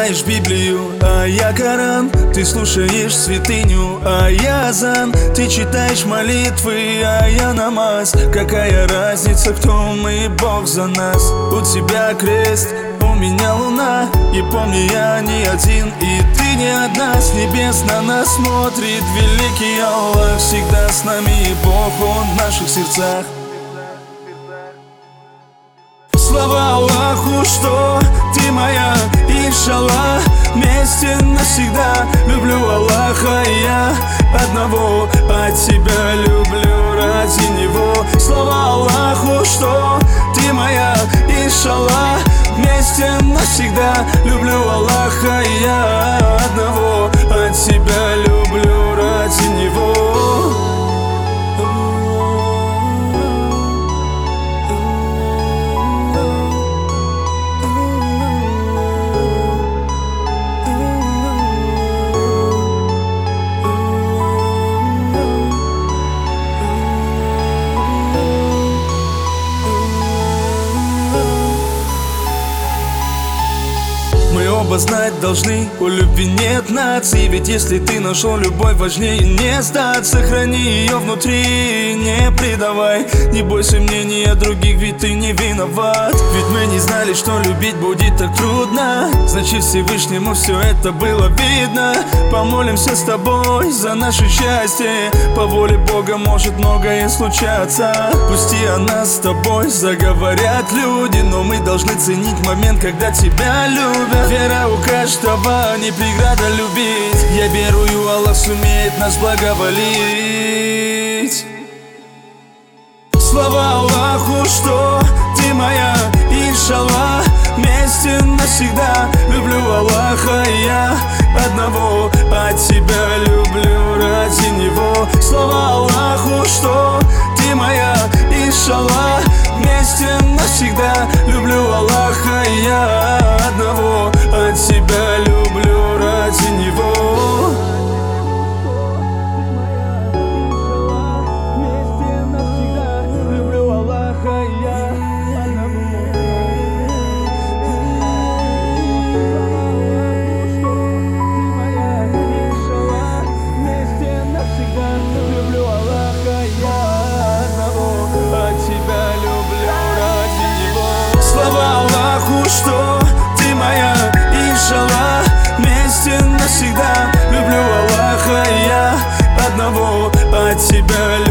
читаешь Библию, а я Коран. Ты слушаешь святыню, а я азан. Ты читаешь молитвы, а я намаз. Какая разница, кто мы, Бог за нас. У тебя крест, у меня луна. И помни, я не один, и ты не одна. С небес на нас смотрит великий Аллах. Всегда с нами, и Бог, Он в наших сердцах. Слава Аллаху, что ты моя, иншаллах, вместе навсегда. Люблю Аллаха, и я одного от тебя люблю ради Него. Слава Аллаху, что ты моя, иншаллах, вместе навсегда. Люблю Аллаха, и я одного от тебя люблю ради Него. Мы оба знать должны, у любви нет наций. Ведь если ты нашел любовь, важнее не сдаться. Храни ее внутри, не предавай. Не бойся мнения других, ведь ты не виноват. Ведь мы не знали, что любить будет так трудно. Значит, Всевышнему все это было видно. Помолимся с тобой за наше счастье. По воле Бога может многое случаться. Пусти о нас с тобой заговорят люди, но мы должны ценить момент, когда тебя любят. Вера у каждого, не преграда любить. Я верую, Аллах сумеет нас благоволить. Слава Аллаху, что ты моя, иншаллах, вместе навсегда. Люблю Аллаха, и я одного от тебя люблю ради Него. Слава Аллаху, что ты моя, иншаллах, вместе навсегда. Люблю Аллаха, и я одного от тебя люблю ради Него. Что ты моя, иншаллах, вместе навсегда. Люблю Аллаха, и я одного от тебя люблю.